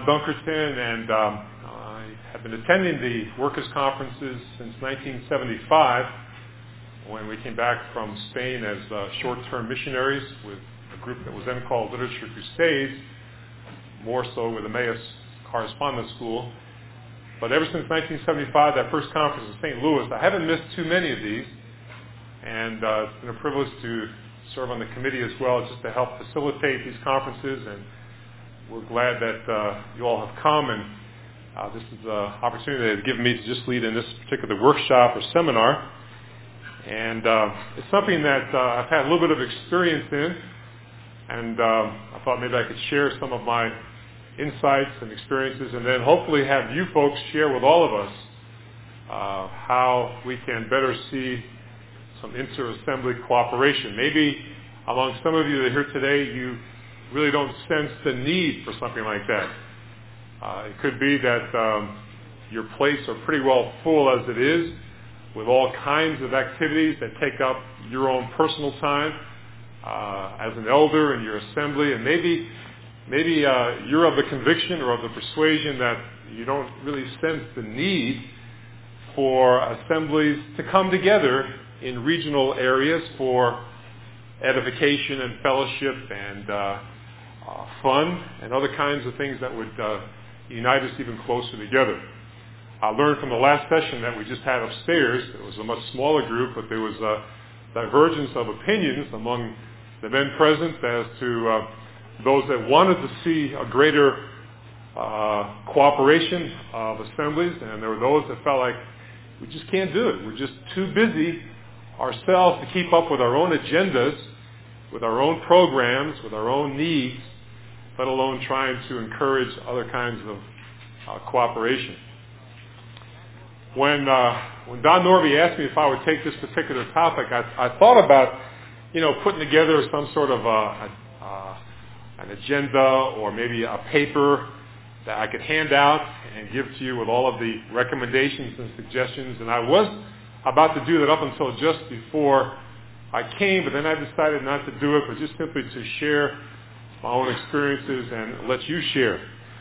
Dunkerton, and I have been attending the workers' conferences since 1975, when we came back from Spain as short-term missionaries with a group that was then called Literature Crusades, more so with Emmaus Correspondence School. But ever since 1975, that first conference in St. Louis, I haven't missed too many of these, and it's been a privilege to serve on the committee as well, just to help facilitate these conferences, and we're glad that you all have come, and this is an opportunity that they've given me to just lead in this particular workshop or seminar. And it's something that I've had a little bit of experience in, and I thought maybe I could share some of my insights and experiences, and then hopefully have you folks share with all of us how we can better see some inter-assembly cooperation. Maybe among some of you that are here today, you really don't sense the need for something like that. It could be that your plates are pretty well full as it is, with all kinds of activities that take up your own personal time as an elder in your assembly, and maybe you're of the conviction or of the persuasion that you don't really sense the need for assemblies to come together in regional areas for edification and fellowship and fun and other kinds of things that would unite us even closer together. I learned from the last session that we just had upstairs, it was a much smaller group, but there was a divergence of opinions among the men present as to those that wanted to see a greater cooperation of assemblies, and there were those that felt like we just can't do it. We're just too busy ourselves to keep up with our own agendas, with our own programs, with our own needs, let alone trying to encourage other kinds of cooperation. When Don Norby asked me if I would take this particular topic, I thought about, putting together some sort of an agenda or maybe a paper that I could hand out and give to you with all of the recommendations and suggestions. And I was about to do that up until just before I came, but then I decided not to do it, but just simply to share my own experiences and let you share.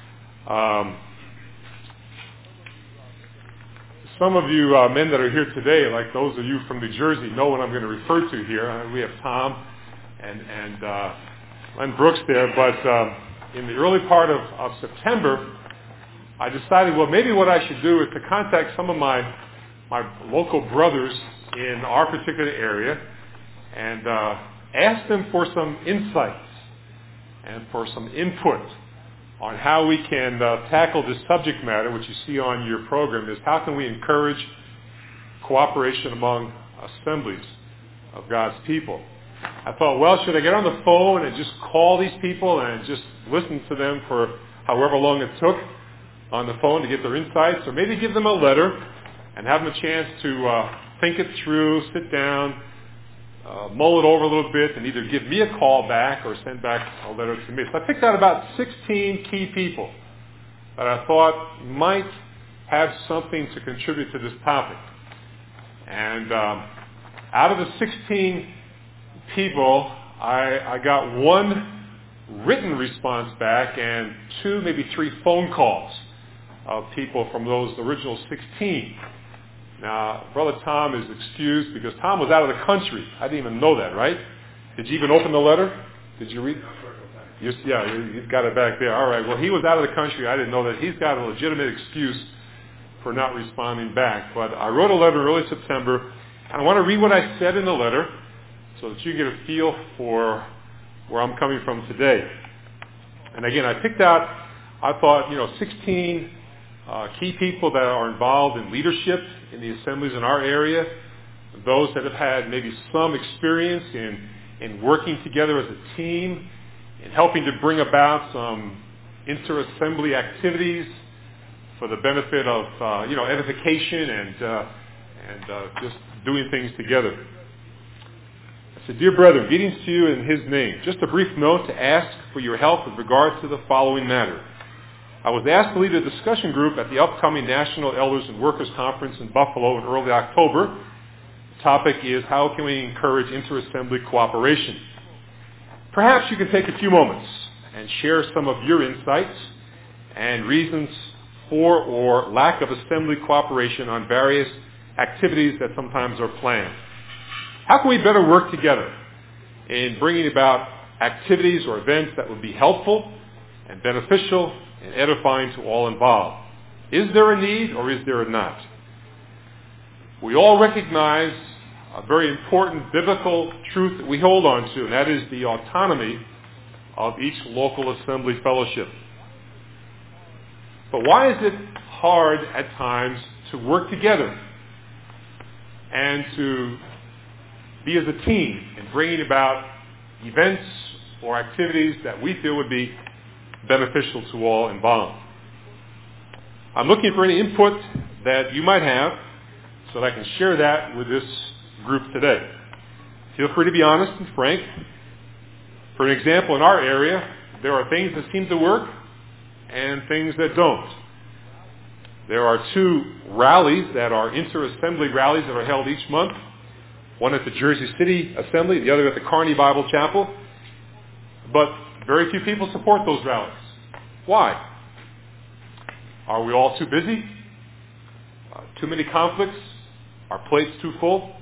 Some of you men that are here today, like those of you from New Jersey, know what I'm going to refer to here. We have Tom and Len Brooks there, but in the early part of September, I decided, well, maybe what I should do is to contact some of my local brothers in our particular area and ask them for some insights and for some input on how we can tackle this subject matter, which you see on your program, is how can we encourage cooperation among assemblies of God's people. I thought, well, should I get on the phone and just call these people and just listen to them for however long it took on the phone to get their insights, or maybe give them a letter and have them a chance to think it through, sit down, mull it over a little bit, and either give me a call back or send back a letter to me. So I picked out about 16 key people that I thought might have something to contribute to this topic. And out of the 16 people, I got one written response back and 2, maybe 3 phone calls of people from those original 16. Now, Brother Tom is excused because Tom was out of the country. I didn't even know that, right? Did you even open the letter? Did you read? Yeah, you got it back there. All right. Well, he was out of the country. I didn't know that. He's got a legitimate excuse for not responding back. But I wrote a letter early September, and I want to read what I said in the letter so that you get a feel for where I'm coming from today. And again, I picked out, I thought, 16 key people that are involved in leadership in the assemblies in our area, those that have had maybe some experience in working together as a team, in helping to bring about some inter-assembly activities for the benefit of edification and just doing things together. I said, dear brethren, greetings to you in his name. Just a brief note to ask for your help with regard to the following matter. I was asked to lead a discussion group at the upcoming National Elders and Workers Conference in Buffalo in early October. The topic is, how can we encourage inter-assembly cooperation? Perhaps you can take a few moments and share some of your insights and reasons for or lack of assembly cooperation on various activities that sometimes are planned. How can we better work together in bringing about activities or events that would be helpful and beneficial and edifying to all involved? Is there a need or is there not? We all recognize a very important biblical truth that we hold on to, and that is the autonomy of each local assembly fellowship. But why is it hard at times to work together and to be as a team in bringing about events or activities that we feel would be beneficial to all involved? I'm looking for any input that you might have so that I can share that with this group today. Feel free to be honest and frank. For an example, in our area, there are things that seem to work and things that don't. There are 2 rallies that are inter-assembly rallies that are held each month. One at the Jersey City Assembly, the other at the Kearney Bible Chapel. But very few people support those rallies. Why? Are we all too busy? Too many conflicts? Our plates too full?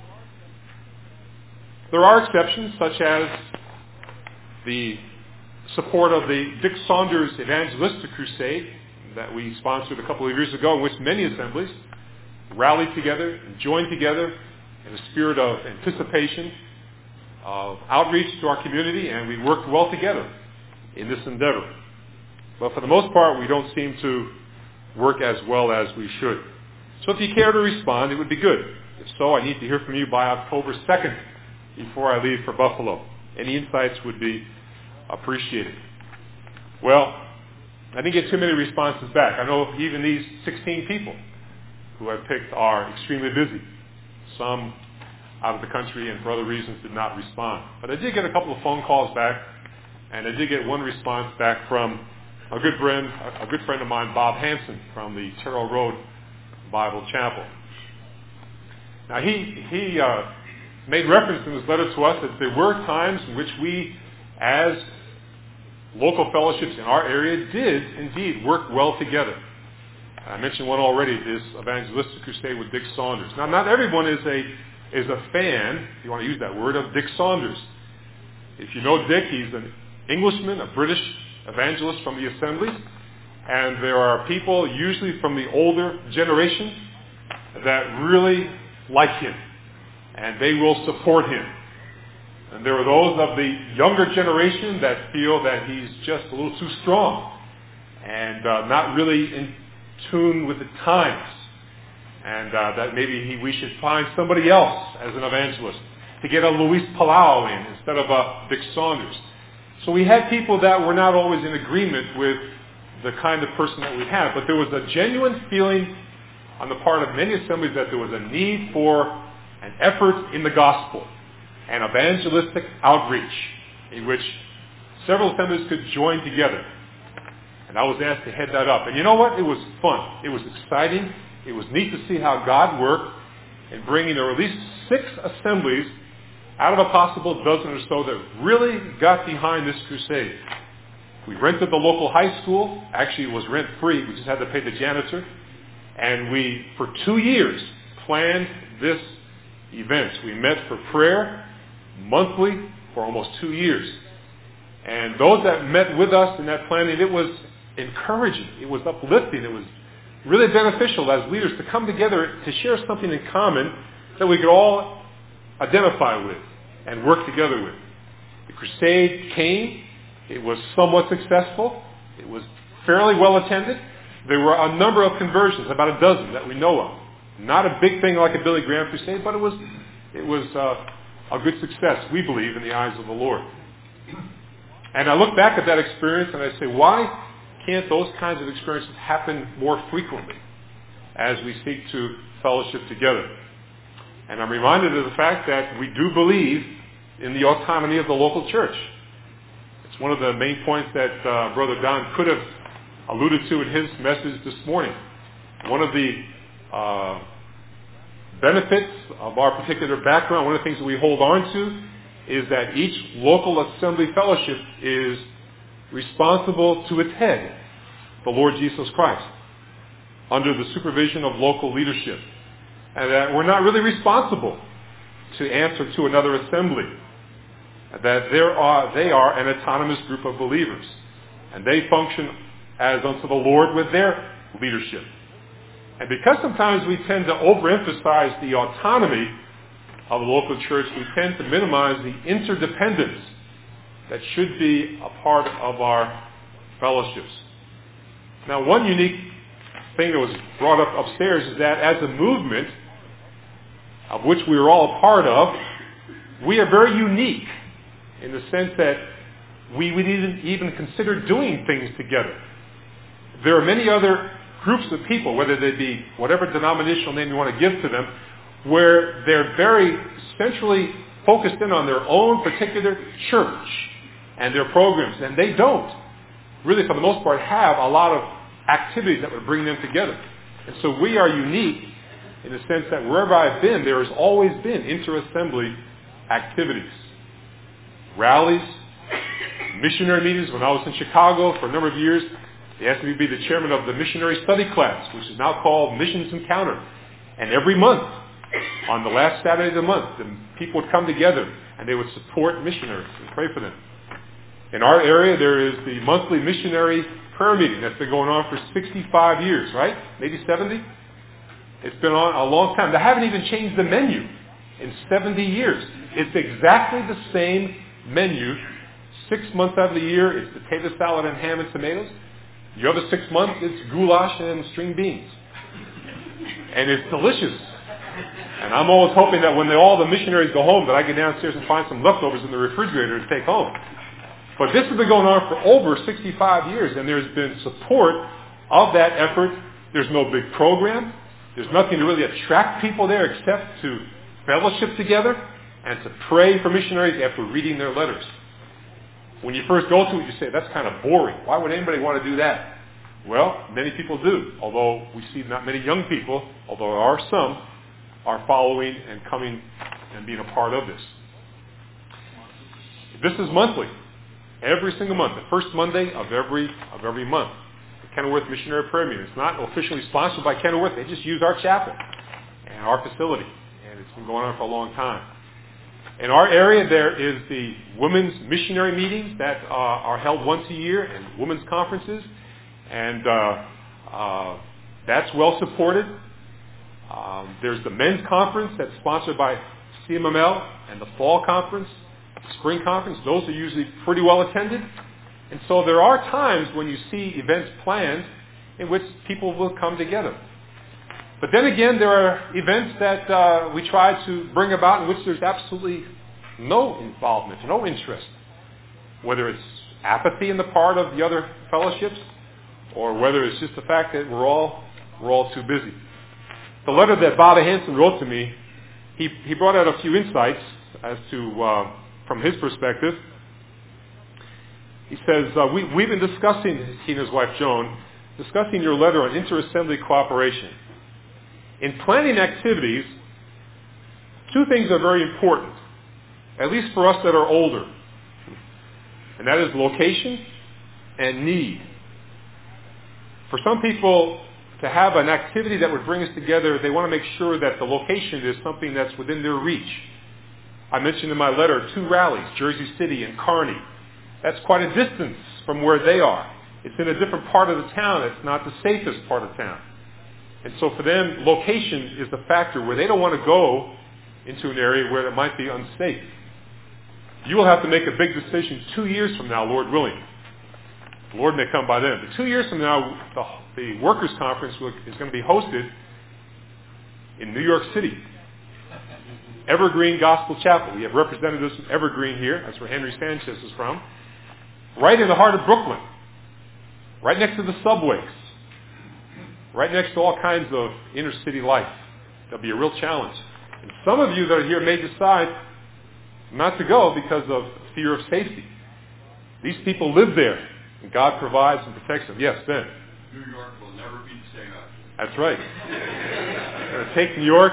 There are exceptions, such as the support of the Dick Saunders Evangelistic Crusade that we sponsored a couple of years ago, in which many assemblies rallied together and joined together in a spirit of anticipation, of outreach to our community, and we worked well together in this endeavor. But for the most part, we don't seem to work as well as we should. So if you care to respond, it would be good. If so, I need to hear from you by October 2nd before I leave for Buffalo. Any insights would be appreciated. Well, I didn't get too many responses back. I know even these 16 people who I've picked are extremely busy. Some out of the country and for other reasons did not respond. But I did get a couple of phone calls back, and I did get one response back from a good friend of mine, Bob Hanson, from the Terrell Road Bible Chapel. Now he made reference in his letter to us that there were times in which we, as local fellowships in our area, did indeed work well together. I mentioned one already, this Evangelistic Crusade with Dick Saunders. Now, not everyone is a fan, if you want to use that word, of Dick Saunders. If you know Dick, he's an Englishman, a British evangelist from the assemblies, and there are people, usually from the older generation, that really like him, and they will support him. And there are those of the younger generation that feel that he's just a little too strong and not really in tune with the times, and that maybe we should find somebody else as an evangelist to get a Luis Palau in instead of a Dick Saunders. So we had people that were not always in agreement with the kind of person that we had, but there was a genuine feeling on the part of many assemblies that there was a need for an effort in the gospel, an evangelistic outreach in which several assemblies could join together. And I was asked to head that up. And you know what? It was fun. It was exciting. It was neat to see how God worked in bringing there were at least 6 assemblies out of a possible dozen or so that really got behind this crusade. We rented the local high school. Actually, it was rent-free. We just had to pay the janitor. And we, for 2 years, planned this event. We met for prayer monthly for almost 2 years. And those that met with us in that planning, it was encouraging. It was uplifting. It was really beneficial as leaders to come together to share something in common that we could all identify with and work together with. The crusade came. It was somewhat successful. It was fairly well attended. There were a number of conversions, about a dozen that we know of. Not a big thing like a Billy Graham crusade, but it was a good success, we believe, in the eyes of the Lord. And I look back at that experience and I say, why can't those kinds of experiences happen more frequently as we seek to fellowship together? And I'm reminded of the fact that we do believe in the autonomy of the local church. It's one of the main points that Brother Don could have alluded to in his message this morning. One of the benefits of our particular background, one of the things that we hold on to, is that each local assembly fellowship is responsible to its head. the Lord Jesus Christ, under the supervision of local leadership. And that we're not really responsible to answer to another assembly. That they are an autonomous group of believers. And they function as unto the Lord with their leadership. And because sometimes we tend to overemphasize the autonomy of the local church, we tend to minimize the interdependence that should be a part of our fellowships. Now, one unique thing that was brought up upstairs is that as a movement, of which we are all a part of, we are very unique in the sense that we would even consider doing things together. There are many other groups of people, whether they be whatever denominational name you want to give to them, where they're very centrally focused in on their own particular church and their programs, and they don't really, for the most part, have a lot of activities that would bring them together. And so we are unique in the sense that wherever I've been, there has always been inter-assembly activities. Rallies, missionary meetings. When I was in Chicago for a number of years, they asked me to be the chairman of the missionary study class, which is now called Missions Encounter. And every month, on the last Saturday of the month, the people would come together and they would support missionaries and pray for them. In our area, there is the monthly missionary prayer meeting that's been going on for 65 years, right? Maybe 70? It's been on a long time. They haven't even changed the menu in 70 years. It's exactly the same menu. 6 months out of the year, it's potato salad and ham and tomatoes. The other 6 months, it's goulash and string beans. And it's delicious. And I'm always hoping that when all the missionaries go home, that I get downstairs and find some leftovers in the refrigerator to take home. But this has been going on for over 65 years, and there's been support of that effort. There's no big program. There's nothing to really attract people there except to fellowship together and to pray for missionaries after reading their letters. When you first go to it, you say, that's kind of boring. Why would anybody want to do that? Well, many people do, although we see not many young people, although there are some, are following and coming and being a part of this. This is monthly. Every single month, the first Monday of every month. The Kenilworth Missionary Prayer Meeting. It's not officially sponsored by Kenilworth. They just use our chapel and our facility. And it's been going on for a long time. In our area, there is the women's missionary meetings that are held once a year, and women's conferences. And that's well supported. There's the men's conference that's sponsored by CMML, and the fall conference, spring conference. Those are usually pretty well attended. And so there are times when you see events planned in which people will come together. But then again, there are events that we try to bring about in which there's absolutely no involvement, no interest. Whether it's apathy on the part of the other fellowships, or whether it's just the fact that we're all too busy. The letter that Bob Hansen wrote to me, he brought out a few insights as to, from his perspective. He says, we've been discussing, he and his wife Joan, discussing your letter on inter-assembly cooperation. In planning activities, two things are very important, at least for us that are older. And that is location and need. For some people to have an activity that would bring us together, they want to make sure that the location is something that's within their reach. I mentioned in my letter 2 rallies, Jersey City and Kearney. That's quite a distance from where they are. It's in a different part of the town. It's not the safest part of town. And so for them, location is the factor where they don't want to go into an area where it might be unsafe. You will have to make a big decision 2 years from now, Lord willing. The Lord may come by then. But 2 years from now, the Workers' Conference is going to be hosted in New York City. Evergreen Gospel Chapel. We have representatives from Evergreen here. That's where Henry Sanchez is from. Right in the heart of Brooklyn. Right next to the subways. Right next to all kinds of inner city life. There'll be a real challenge. And some of you that are here may decide not to go because of fear of safety. These people live there, and God provides and protects them. Yes, Ben? New York will never beat St. Augustine. That's right. We're going to take New York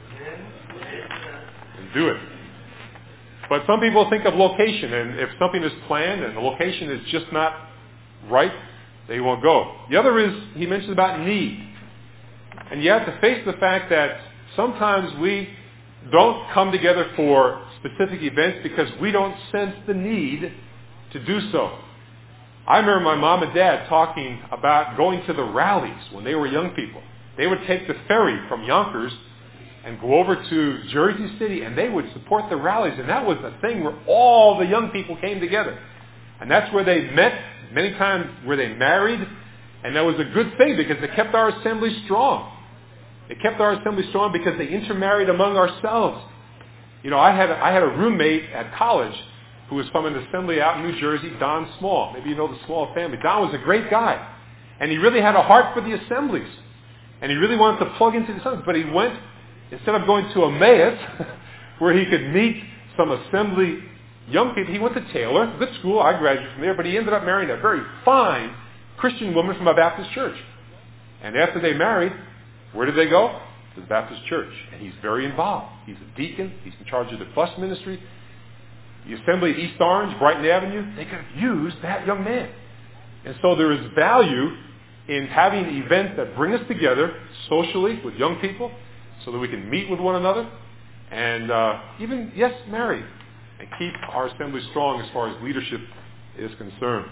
and do it. But some people think of location, and if something is planned and the location is just not right, they won't go. The other is, he mentions about need. And you have to face the fact that sometimes we don't come together for specific events because we don't sense the need to do so. I remember my mom and dad talking about going to the rallies when they were young people. They would take the ferry from Yonkers and go over to Jersey City, and they would support the rallies. And that was the thing where all the young people came together. And that's where they met, many times where they married. And that was a good thing because it kept our assembly strong. It kept our assembly strong because they intermarried among ourselves. You know, I had a roommate at college who was from an assembly out in New Jersey, Don Small. Maybe you know the Small family. Don was a great guy. And he really had a heart for the assemblies. And he really wanted to plug into the assemblies. But he went, instead of going to Emmaus, where he could meet some assembly young people, he went to Taylor, good school. I graduated from there. But he ended up marrying a very fine Christian woman from a Baptist church. And after they married, where did they go? To the Baptist church. And he's very involved. He's a deacon. He's in charge of the bus ministry. The assembly at East Orange, Brighton Avenue, they could have used that young man. And so there is value in having events that bring us together socially with young people so that we can meet with one another and even, yes, marry and keep our assembly strong as far as leadership is concerned.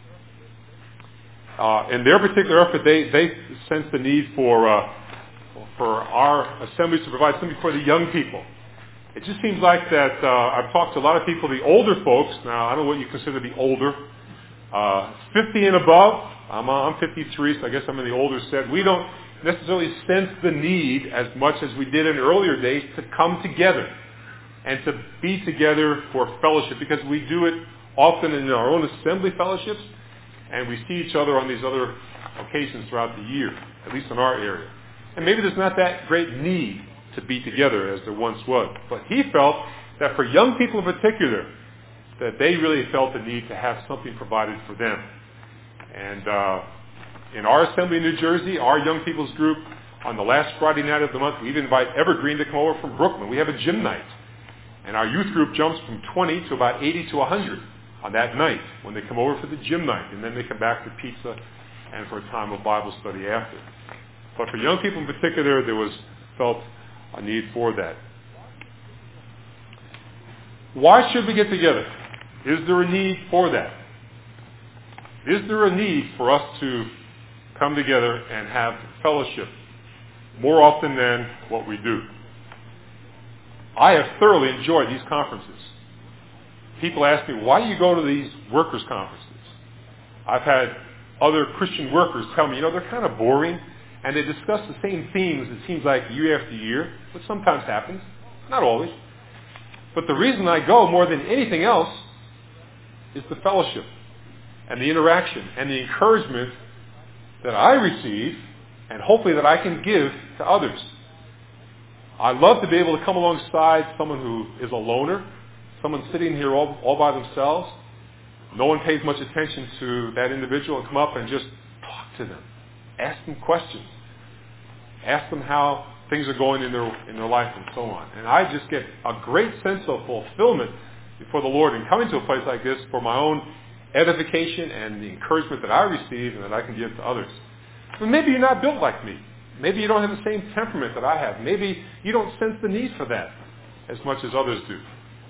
In their particular effort, they sense the need for our assemblies to provide something for the young people. It just seems like that I've talked to a lot of people, the older folks. Now, I don't know what you consider to be older. 50 and above. I'm 53, so I guess I'm in the older set. We don't necessarily sense the need as much as we did in earlier days to come together and to be together for fellowship, because we do it often in our own assembly fellowships, and we see each other on these other occasions throughout the year, at least in our area. And maybe there's not that great need to be together as there once was. But he felt that for young people in particular, that they really felt the need to have something provided for them. And in our assembly in New Jersey, our young people's group, on the last Friday night of the month, we even invite Evergreen to come over from Brooklyn. We have a gym night. And our youth group jumps from 20 to about 80 to 100 on that night when they come over for the gym night. And then they come back for pizza and for a time of Bible study after. But for young people in particular, there was felt a need for that. Why should we get together? Is there a need for that? Is there a need for us to come together and have fellowship more often than what we do? I have thoroughly enjoyed these conferences. People ask me, why do you go to these workers' conferences? I've had other Christian workers tell me, they're kind of boring, and they discuss the same themes, it seems like, year after year, which sometimes happens, not always. But the reason I go more than anything else is the fellowship and the interaction and the encouragement that I receive and hopefully that I can give to others. I love to be able to come alongside someone who is a loner, someone sitting here all by themselves. No one pays much attention to that individual, and come up and just talk to them. Ask them questions. Ask them how things are going in their life and so on. And I just get a great sense of fulfillment before the Lord in coming to a place like this for my own edification and the encouragement that I receive and that I can give to others. But maybe you're not built like me. Maybe you don't have the same temperament that I have. Maybe you don't sense the need for that as much as others do.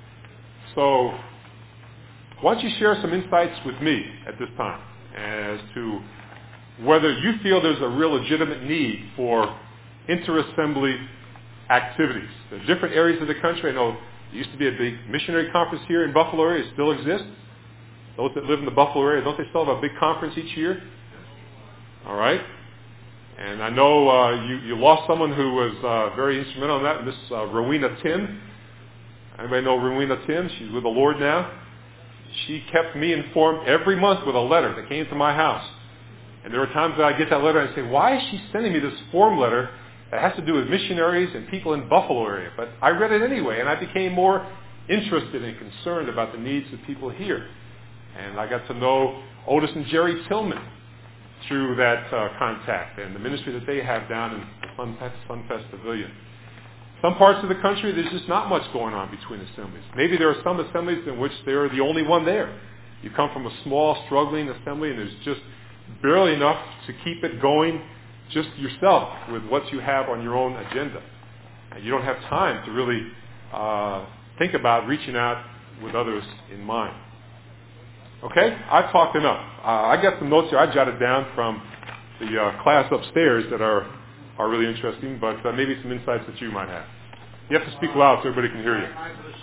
So why don't you share some insights with me at this time as to whether you feel there's a real legitimate need for inter-assembly activities. There are different areas of the country. I know there used to be a big missionary conference here in Buffalo area. It still exists. Those that live in the Buffalo area, don't they still have a big conference each year? All right. And I know you lost someone who was very instrumental in that, Miss Rowena Tim. Anybody know Rowena Tim? She's with the Lord now. She kept me informed every month with a letter that came to my house. And there were times that I get that letter and I say, why is she sending me this form letter that has to do with missionaries and people in Buffalo area? But I read it anyway, and I became more interested and concerned about the needs of people here. And I got to know Otis and Jerry Tillman through that contact and the ministry that they have down in the Sunfest Pavilion. Some parts of the country, there's just not much going on between assemblies. Maybe there are some assemblies in which they're the only one there. You come from a small, struggling assembly, and there's just barely enough to keep it going just yourself with what you have on your own agenda. And you don't have time to really think about reaching out with others in mind. Okay? I've talked enough. I got some notes here I jotted down from the class upstairs that are really interesting, but maybe some insights that you might have. You have to speak loud so everybody can hear you.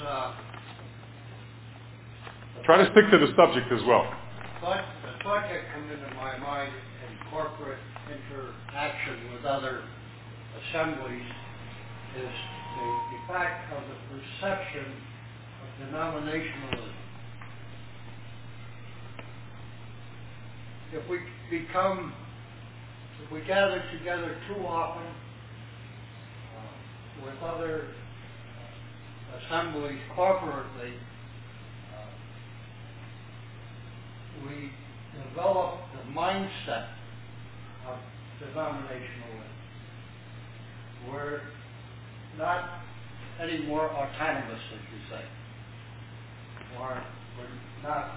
Try to stick to the subject as well. The thought that comes into my mind in corporate interaction with other assemblies is the fact of the perception of denominationalism. If we gather together too often with other assemblies corporately, we develop the mindset of denominationalism. We're not any more autonomous, as you say. We're not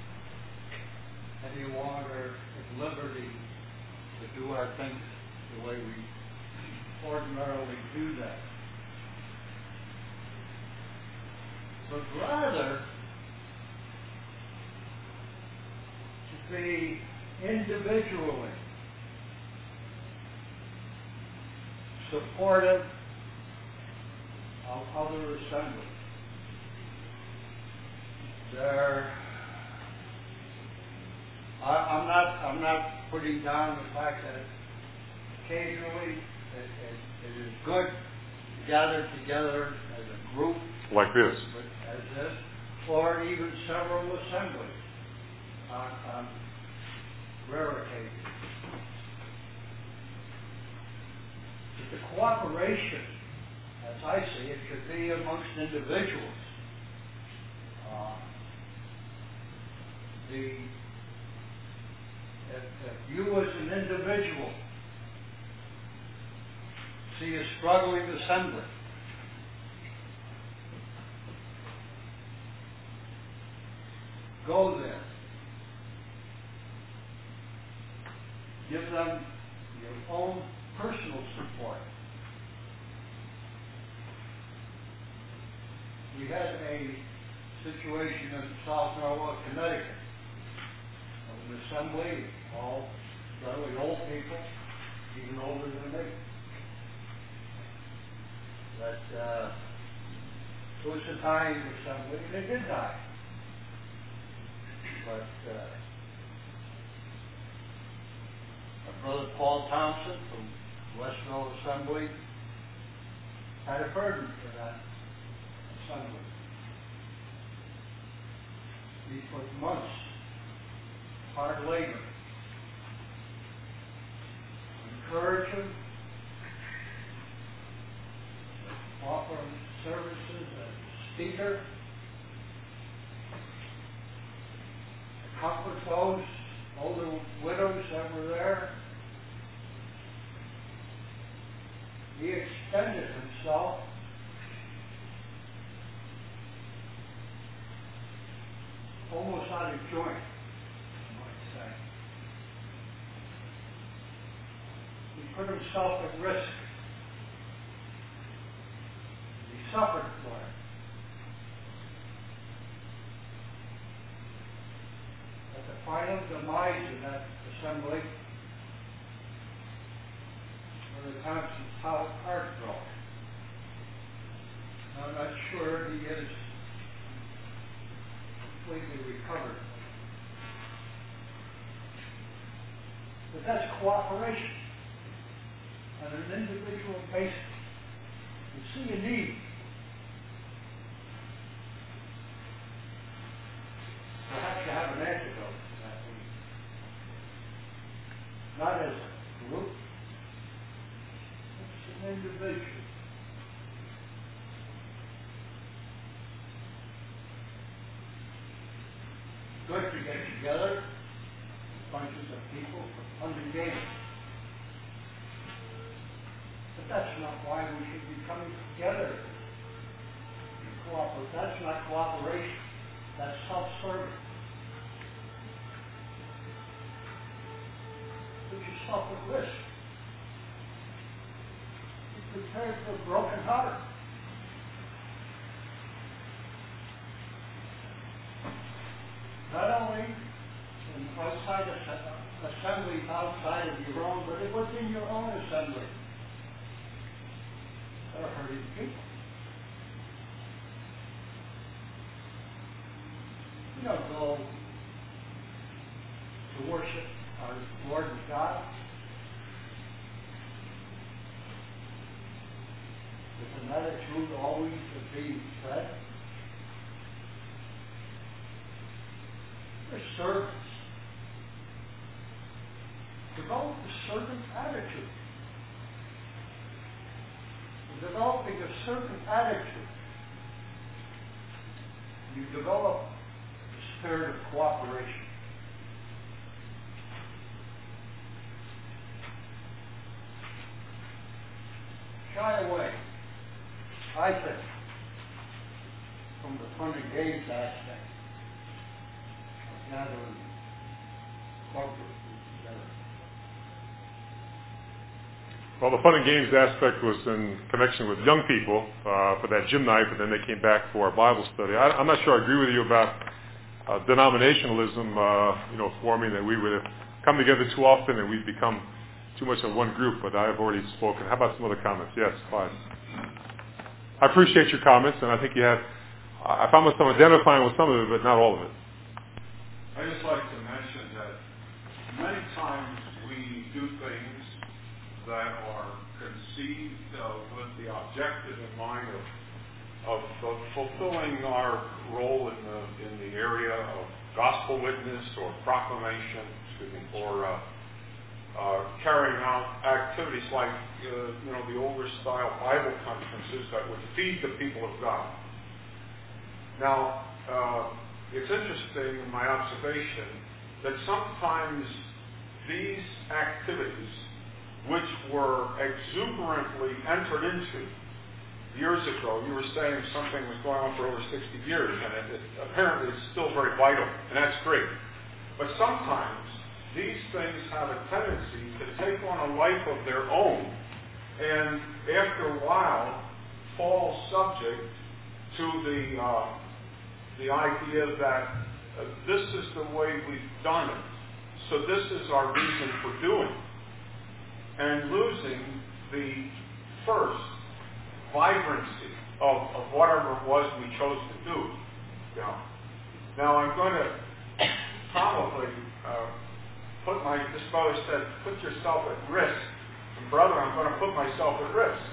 any longer at liberty to do our things the way we ordinarily do that. But rather to be individually supportive of other assemblies. I'm not putting down the fact that occasionally it is good to gather together as a group like this, or even several assemblies on rare occasions. But the cooperation, as I see it, should be amongst individuals. If you as an individual see a struggling assembly, go there. Give them your own personal support. We had a situation in South Norwalk, Connecticut, of an assembly, all fairly old people, even older than me. But it was a dying assembly, and they did die. But our brother Paul Thompson from Westville Assembly had a burden for that assembly. He put months, hard labor, encourage him, offer him services as speaker, comfort those older widows that were there. He extended himself almost out of joint, I might say. He put himself at risk. He suffered for it. At the final demise of that assembly, Brother Thompson's heart broke. I'm not sure he is completely recovered. But that's cooperation on an individual basis. You see a need. Perhaps you have an antidote to that need. Not as a group, it's an individual. Good to get together, bunches of people, unengaged. But that's not why we should be coming together to cooperate. That's not cooperation. That's self-serving. yourself at risk. Be prepared for a broken heart. Not only in outside assemblies outside of your own, but it was in your own assembly that are hurting people. You don't go to worship our Lord and God with an attitude always of being fed. We're servants. Develop a servant attitude. Developing a servant attitude, you develop a spirit of cooperation. Shy away, I think, from the fun and games aspect of gathering corporately together. Well, the fun and games aspect was in connection with young people for that gym night, but then they came back for our Bible study. I'm not sure I agree with you about denominationalism, forming that we would come together too often and we've become too much of one group, but I've already spoken. How about some other comments? Yes, fine. I appreciate your comments, and I think you have, I found myself identifying with some of it, but not all of it. I just like to mention that many times we do things that are conceived with the objective in mind of fulfilling our role in the area of gospel witness or proclamation, or carrying out activities like the older style Bible conferences that would feed the people of God. Now, it's interesting in my observation that sometimes these activities, which were exuberantly entered into years ago, you were saying something was going on for over 60 years, and apparently it's still very vital, and that's great. But sometimes these things have a tendency to take on a life of their own, and after a while fall subject to the idea that this is the way we've done it, so this is our reason for doing, and losing the first vibrancy of whatever it was we chose to do. Now I'm going to probably this brother said, put yourself at risk. And brother, I'm going to put myself at risk.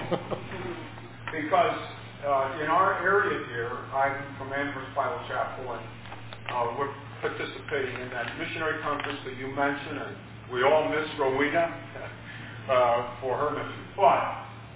Because in our area here, I'm from Amherst Bible Chapel, and we're participating in that missionary conference that you mentioned, and we all miss Rowena for her mission. But,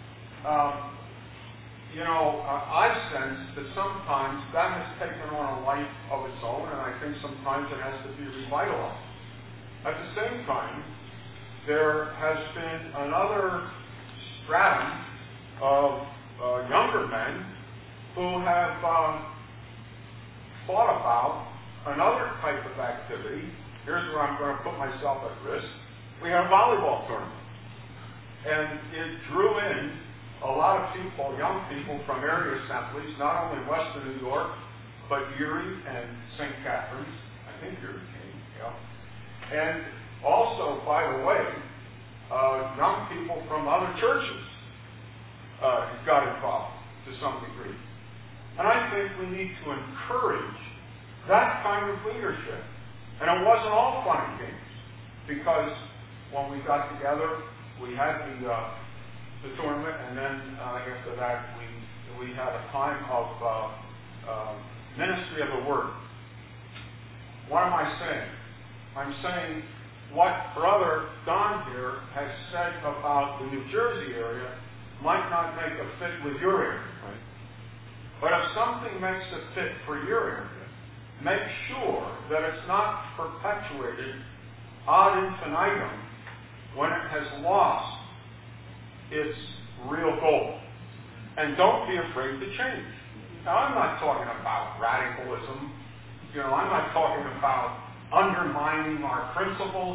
I've sensed that sometimes that has taken on a life of its own, and I think sometimes it has to be revitalized. At the same time, there has been another stratum of younger men who have thought about another type of activity. Here's where I'm going to put myself at risk. We had a volleyball tournament. And it drew in a lot of people, young people from area assemblies, not only in Western New York, but Erie and St. Catharines. I think Erie came, yeah. And also, by the way, young people from other churches got involved to some degree. And I think we need to encourage that kind of leadership. And it wasn't all fun and games, because when we got together, we had the tournament, and then after that, we had a time of ministry of the word. What am I saying? I'm saying what Brother Don here has said about the New Jersey area might not make a fit with your area. Right? But if something makes a fit for your area, make sure that it's not perpetuated ad infinitum when it has lost its real goal. And don't be afraid to change. Now, I'm not talking about radicalism. I'm not talking about undermining our principles.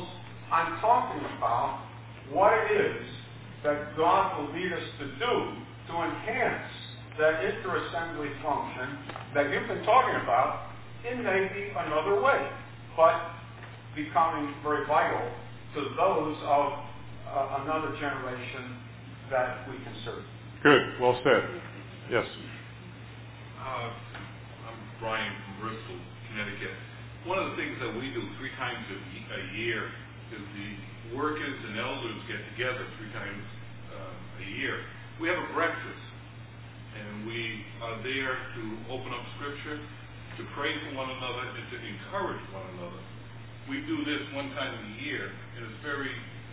I'm talking about what it is that God will lead us to do to enhance that inter-assembly function that you've been talking about in maybe another way, but becoming very vital to those of another generation that we can serve. Good. Well said. Yes. I'm Brian from Bristol, Connecticut. One of the things that we do 3 times a year is the workers and elders get together 3 times a year. We have a breakfast, and we are there to open up Scripture, to pray for one another, and to encourage one another. We do this 1 time a year, and it's very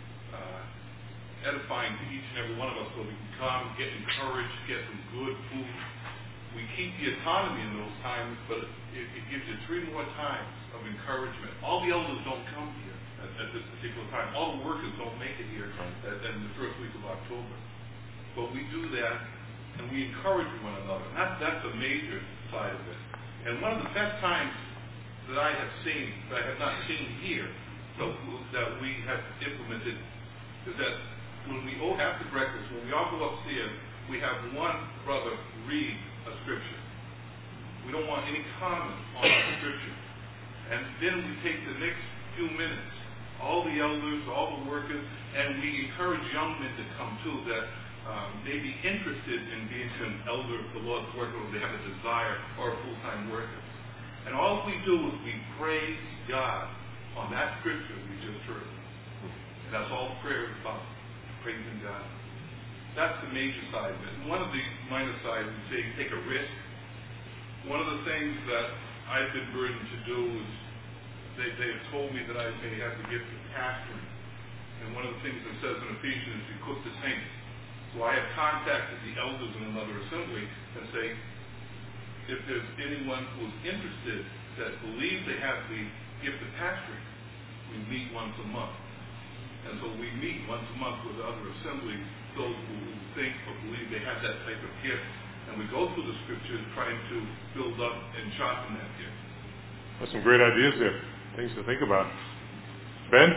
edifying to each and every one of us, so we can come, get encouraged, get some good food. We keep the autonomy in those times, but it gives you 3 more times of encouragement. All the elders don't come here at this particular time. All the workers don't make it here in the first week of October. But we do that, and we encourage one another. And that's a major side of it. And one of the best times that I have seen, that I have not seen here, so that we have implemented, is that when we after breakfast, when we all go upstairs, we have one brother read a scripture. We don't want any comment on the scripture. And then we take the next few minutes, all the elders, all the workers, and we encourage young men to come too, that may be interested in being an elder of the Lord's work, or they have a desire, or a full-time worker. And all we do is we praise God on that scripture we just heard. And that's all prayer is about, praising God. That's the major side of it. And one of the minor sides, we say take a risk. One of the things that I've been burdened to do is they have told me that I may have the gift of pastoring. And one of the things that says in Ephesians is equip the saints. So I have contacted the elders in another assembly and say, if there's anyone who's interested that believes they have the gift of pastoring, we meet once a month. And so we meet once a month with other assemblies, those who think or believe they have that type of gift. And we go through the scriptures trying to build up and sharpen that gift. That's some great ideas there. Things to think about. Ben?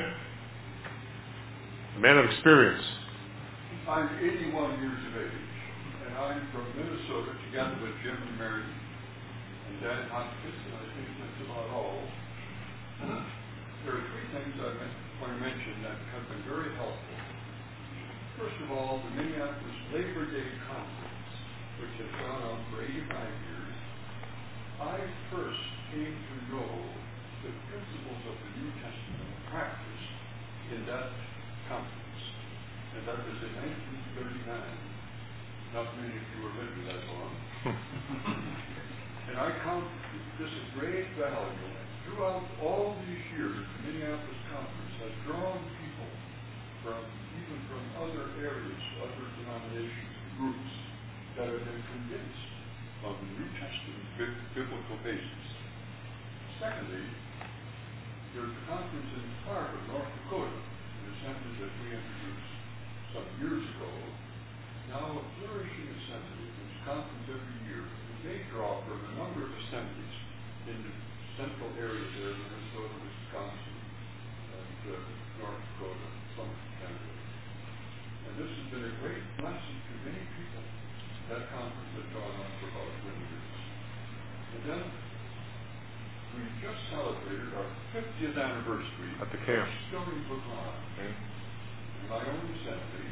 A man of experience. I'm 81 years of age, and I'm from Minnesota, together with Jim and Mary and Dan Hopkins, and I think that's about all. There are 3 things I want to mention that have been very helpful. First of all, the Minneapolis Labor Day Conference, which has gone on for 85 years. I first came to know the principles of the New Testament practiced in that conference. And that was in 1939. Not many of you were living that long. And I count this a great value. Throughout all these years, the Minneapolis Conference has drawn people even from other areas, other denominations, groups, that have been convinced on the New Testament biblical basis. Secondly, there's a conference in Fargo, North Dakota, an assembly that we introduced some years ago, now a flourishing assembly, which conference every year, and they draw from a number of assemblies in the central areas there, Minnesota, Wisconsin, and North Dakota, some of Canada. And this has been a great blessing to many people. That conference has gone on for about 20 years. And then we just celebrated our 50th anniversary at the camp. Stony Brook Lawn. Okay. In my own assembly,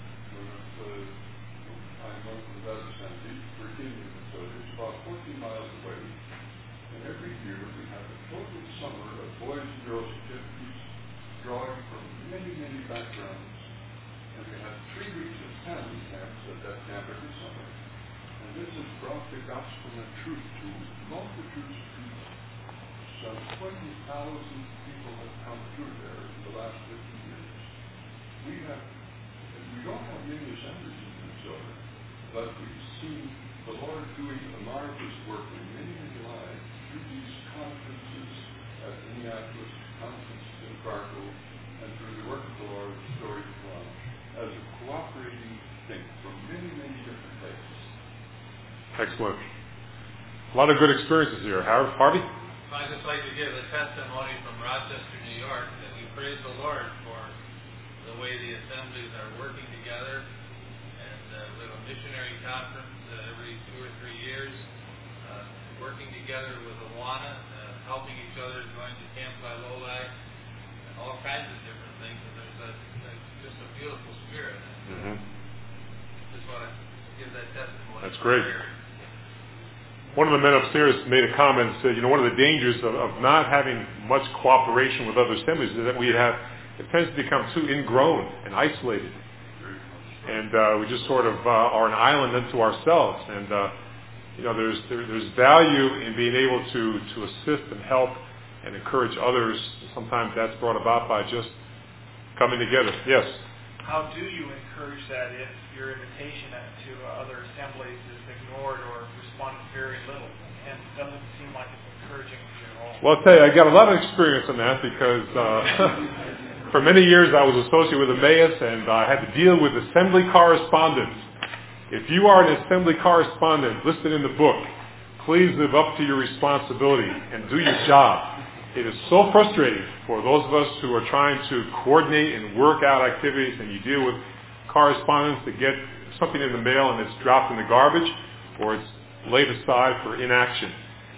I went to that assembly, Virginia, Minnesota. It's about 14 miles away. And every year we have a total summer of boys and girls activities, drawing from many, many backgrounds. And we have 3 weeks of family camps at that camp every summer. And this has brought the gospel and truth to multitudes of people. Some 20,000 people have come through there in the last 50 years. We don't have many assemblies in Minnesota, but we've seen the Lord doing a marvelous work in many, many lives through these conferences at Minneapolis, conferences in Fargo, and through the work of the Lord at Stony Brook Lawn as a cooperating thing from many, many different places. Excellent. A lot of good experiences here. Harvey? I'd just like to give a testimony from Rochester, New York, that we praise the Lord for the way the assemblies are working together. And we have a missionary conference every 2 or 3 years, working together with Awana, helping each other, join the Camp by Lolac, and all kinds of different things. And there's just a beautiful spirit. Mm-hmm. Just want to give that testimony. That's great. One of the men upstairs made a comment and said, one of the dangers of not having much cooperation with other assemblies is that it tends to become too ingrown and isolated. And we just sort of are an island unto ourselves. And, there's value in being able to assist and help and encourage others. Sometimes that's brought about by just coming together. Yes? How do you encourage that if your invitation to other assemblies is ignored or responded very little, and it doesn't seem like it's encouraging to you at all? Well, I'll tell you, I got a lot of experience on that because for many years I was associated with Emmaus, and I had to deal with assembly correspondence. If you are an assembly correspondent listed in the book, please live up to your responsibility and do your job. It is so frustrating for those of us who are trying to coordinate and work out activities, and you deal with correspondence that get something in the mail and it's dropped in the garbage or it's laid aside for inaction.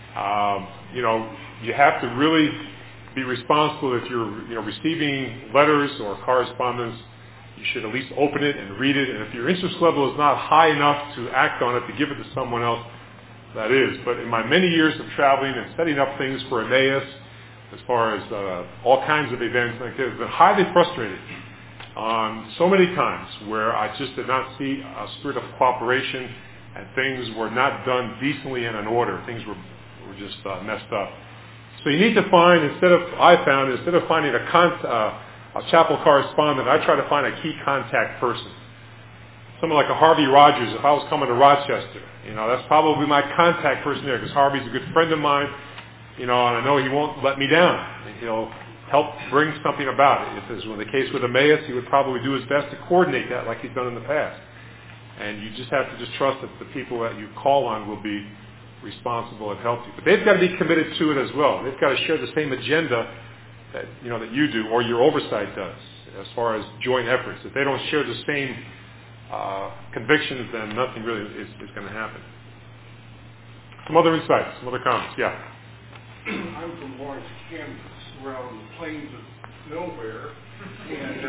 You have to really be responsible if you're receiving letters or correspondence. You should at least open it and read it, and if your interest level is not high enough to act on it, to give it to someone else, that is. But in my many years of traveling and setting up things for Emmaus, as far as all kinds of events like this, I've been highly frustrated on so many times where I just did not see a spirit of cooperation and things were not done decently and in order. Things were just messed up. So you need to find, instead of finding a chapel correspondent, I try to find a key contact person. Someone like a Harvey Rogers, if I was coming to Rochester, that's probably my contact person there, because Harvey's a good friend of mine, and I know he won't let me down. He'll help bring something about it. If this was the case with Emmaus, he would probably do his best to coordinate that like he's done in the past. And you just have to just trust that the people that you call on will be responsible and help you. But they've got to be committed to it as well. They've got to share the same agenda that you do, or your oversight does, as far as joint efforts. If they don't share the same convictions, then nothing really is going to happen. Some other insights, some other comments. Yeah. I'm from Lawrence, Kansas. We're out on the plains of nowhere, and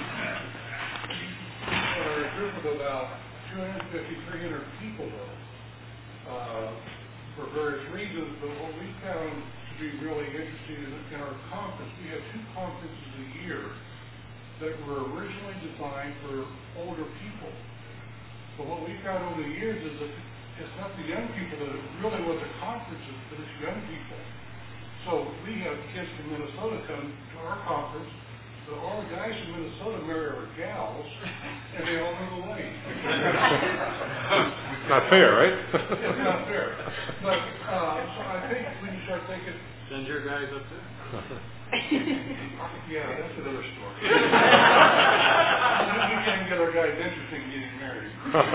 we're a group of about 250, 300 people, for various reasons. But what we found to be really interesting in our conference, we have 2 conferences a year that were originally designed for older people. But what we found over the years is that it's not the young people that really what the conference is, but it's young people. So we have kids from Minnesota come to our conference, but all the guys from Minnesota marry our gals, and they all move away. It's not fair, right? It's not fair. But so I think we can start thinking, Send your guys up there. yeah, that's another story. We can't get our guys interested in getting married.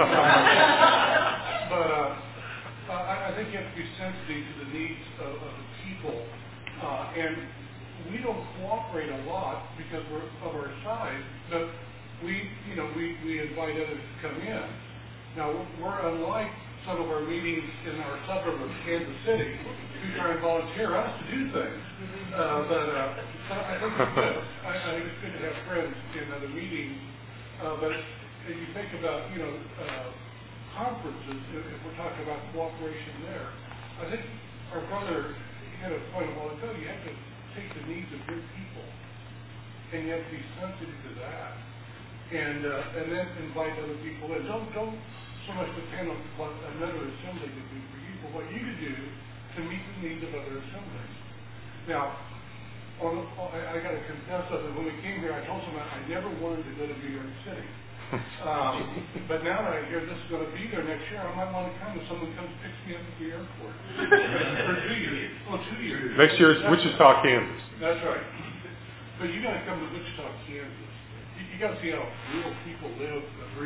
But I think you have to be sensitive to the needs of the people. And we don't cooperate a lot because we're of our size, but we invite others to come in. Now, we're unlike some of our meetings in our suburb of Kansas City, who try and volunteer us to do things. But I think it's good. I think it's good to have friends in other meetings. But if you think about, conferences, if we're talking about cooperation there, I think our brother had a point a while ago. You have to take the needs of your people, and you have to be sensitive to that, and then invite other people in. Don't so much depend on what another assembly can do for you, but what you can do to meet the needs of other assemblies. Now, I got to confess something. When we came here, I told someone I never wanted to go to New York City. But now that I hear this is going to be there next year, I might want to come if someone comes and picks me up at the airport. For 2 years. Well, 2 years. Next year it's Wichita, Kansas. That's right. But you got to come to Wichita, Kansas. You got to see how real people live. So,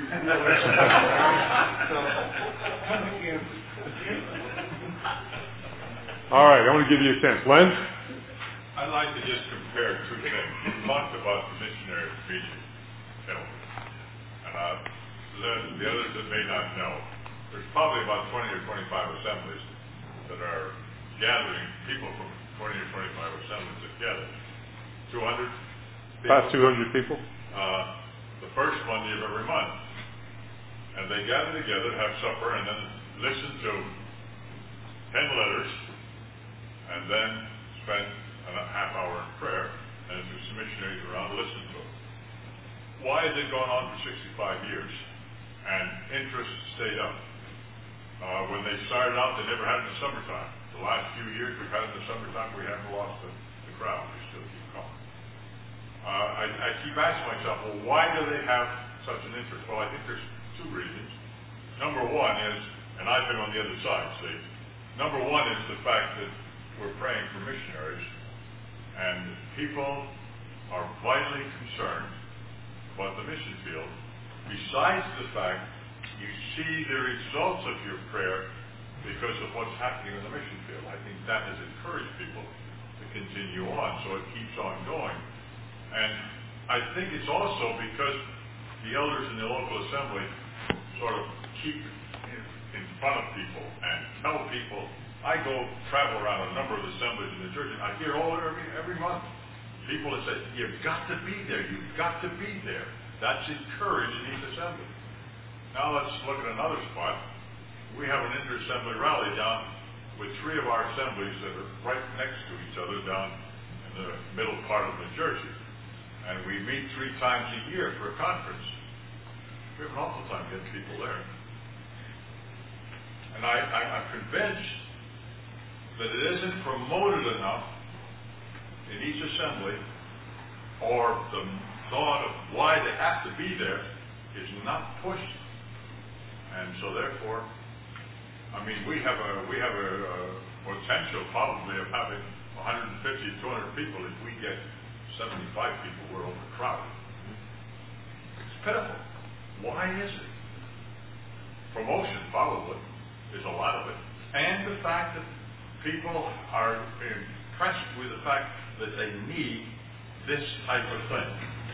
come to Kansas. All right, I want to give you a chance. Len? I'd like to just compare 2 things. You talked about the missionary preaching. elders. And the others that may not know, there's probably about 20 or 25 assemblies that are gathering people from 20 or 25 assemblies together. 200 people. About 200 people. The first Monday of every month. And they gather together, have supper, and then listen to 10 letters, and then spend a half hour in prayer, and there's some missionaries around to listen to them. Why has it gone on for 65 years? And interest stayed up. When they started out, they never had it in the summertime. The last few years we've had it in the summertime, we haven't lost the crowd. We still keep going. I keep asking myself, well, why do they have such an interest? Well, I think there's two reasons. Number one is, and I've been on the other side, see, number one is the fact that we're praying for missionaries, and people are vitally concerned about the mission field. Besides the fact you see the results of your prayer because of what's happening in the mission field. I think that has encouraged people to continue on, so it keeps on going. And I think it's also because the elders in the local assembly sort of keep in front of people and tell people. I go travel around a number of assemblies in New Jersey. I hear every month people that say, "You've got to be there. You've got to be there." That's encouraged in each assembly. Now let's look at another spot. We have an inter-assembly rally down with 3 of our assemblies that are right next to each other down in the middle part of New Jersey, and we meet 3 times a year for a conference. We have an awful time getting people there. And I'm convinced that it isn't promoted enough in each assembly, or the thought of why they have to be there is not pushed. And so therefore, I mean, we have a potential probably of having 150, 200 people. If we get 75 people, we're overcrowded. It's pitiful. Why is it? Promotion probably is a lot of it. And the fact that people are impressed with the fact that they need this type of thing.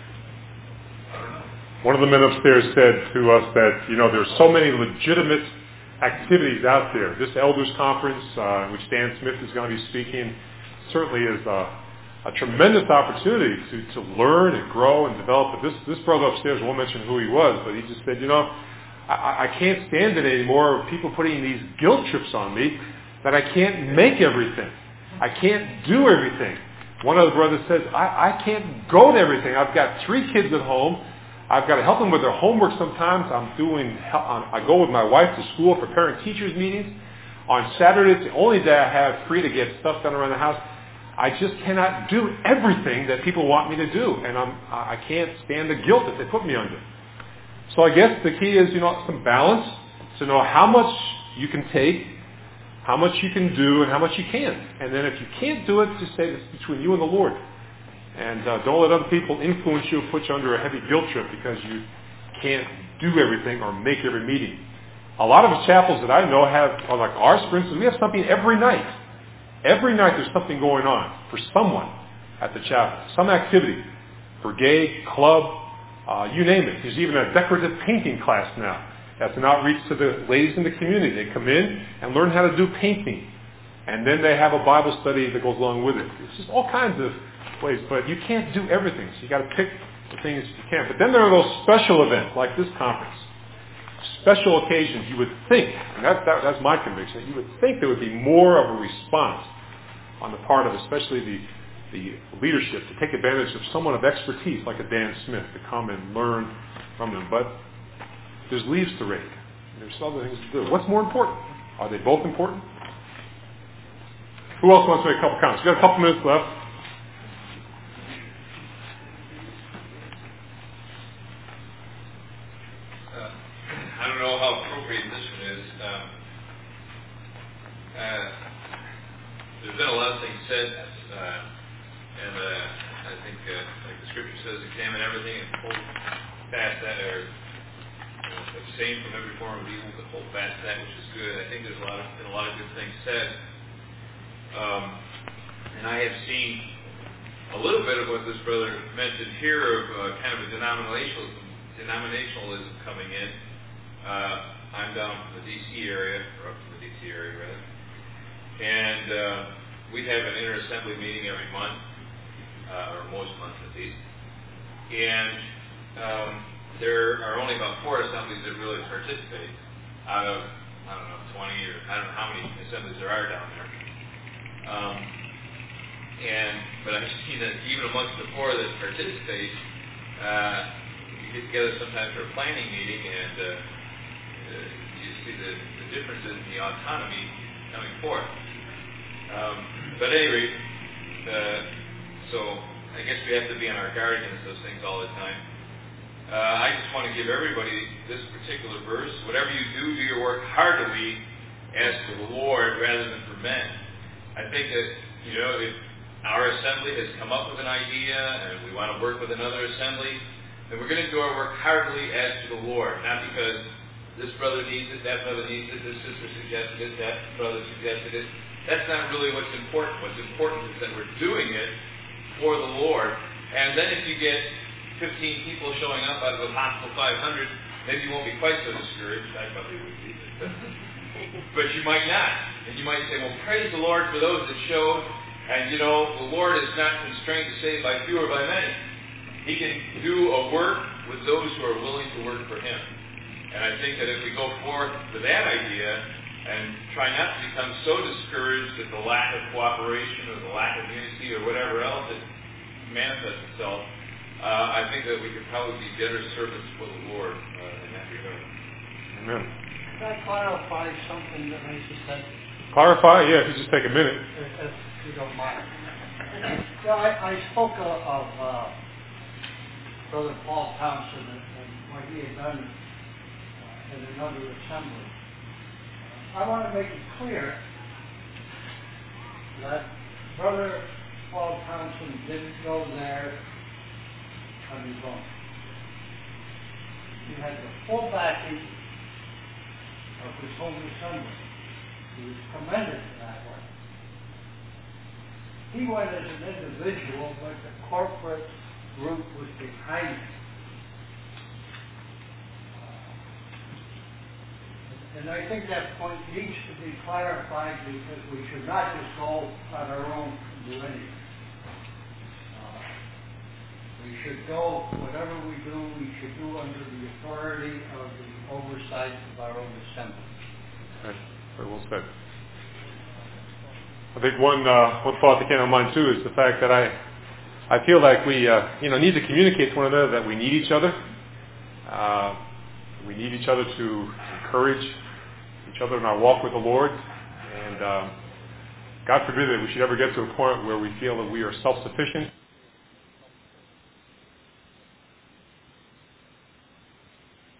I don't know. One of the men upstairs said to us that, there's so many legitimate activities out there. This elders conference, which Dan Smith is going to be speaking, certainly is a tremendous opportunity to learn and grow and develop. But this brother upstairs, I won't mention who he was, but he just said, I can't stand it anymore of people putting these guilt trips on me that I can't make everything. I can't do everything. One other brother says, I can't go to everything. I've got 3 kids at home. I've got to help them with their homework sometimes. I go with my wife to school for parent-teachers meetings. On Saturdays, the only day I have free to get stuff done around the house. I just cannot do everything that people want me to do, and I can't stand the guilt that they put me under. So I guess the key is, some balance to know how much you can take, how much you can do, and how much you can't. And then if you can't do it, just say it's between you and the Lord. And don't let other people influence you or put you under a heavy guilt trip because you can't do everything or make every meeting. A lot of the chapels that I know are like ours, for instance, we have something every night. Every night there's something going on for someone at the chapel. Some activity. Brigade, club, you name it. There's even a decorative painting class now. That's an outreach to the ladies in the community. They come in and learn how to do painting. And then they have a Bible study that goes along with it. It's just all kinds of ways. But you can't do everything. So you got to pick the things you can. But then there are those special events like this conference. Special occasions, you would think, and that's my conviction, you would think there would be more of a response on the part of especially the leadership to take advantage of someone of expertise like a Dan Smith to come and learn from them. But there's leaves to rake. There's other things to do. What's more important? Are they both important? Who else wants to make a couple comments? We've got a couple minutes left. I don't know how appropriate this one is. There's been a lot of things said, and I think, like the scripture says, examine everything and hold fast that, or abstain from every form of evil, but hold fast that which is good. I think there's been a lot of good things said, and I have seen a little bit of what this brother mentioned here of kind of a denominationalism coming in. I'm down from the D.C. area, or up from the D.C. area rather, and we have an inter-assembly meeting every month, or most months at least, and there are only about 4 assemblies that really participate out of, I don't know, 20 or I don't know how many assemblies there are down there. But I've seen that even amongst the 4 that participate, you get together sometimes for a planning meeting, and you see the differences in the autonomy coming forth. But at any rate, so I guess we have to be on our guard against those things all the time. I just want to give everybody this particular verse. Whatever you do your work heartily as for the Lord rather than for men. I think that, if our assembly has come up with an idea and we want to work with another assembly, then we're going to do our work heartily as to the Lord, not because this brother needs it, that brother needs it, this sister suggested it, that brother suggested it. That's not really what's important. What's important is that we're doing it for the Lord. And then if you get 15 people showing up out of a possible 500, maybe you won't be quite so discouraged. I probably would be. But you might not. And you might say, well, praise the Lord for those that showed. And, the Lord is not constrained to save by few or by many. He can do a work with those who are willing to work for Him. And I think that if we go forth with that idea and try not to become so discouraged at the lack of cooperation or the lack of unity or whatever else that manifests itself, I think that we could probably be better servants for the Lord in that regard. Amen. Can I clarify something that I just said? Clarify? Yeah, if you just take a minute. If you don't mind. I spoke of Brother Paul Thompson and what he had done in another assembly. I want to make it clear that Brother Paul Thompson didn't go there on his own. He had the full backing of his home assembly. He was commended for that way. He went as an individual, but the corporate group was behind him. And I think that point needs to be clarified because we should not just go on our own and do anything. We should go, whatever we do, we should do under the authority of the oversight of our own assembly. Okay. Very well said. I think one thought that came to mind too is the fact that I feel like we need to communicate to one another that we need each other. We need each other to encourage each other in our walk with the Lord. And God forbid that we should ever get to a point where we feel that we are self-sufficient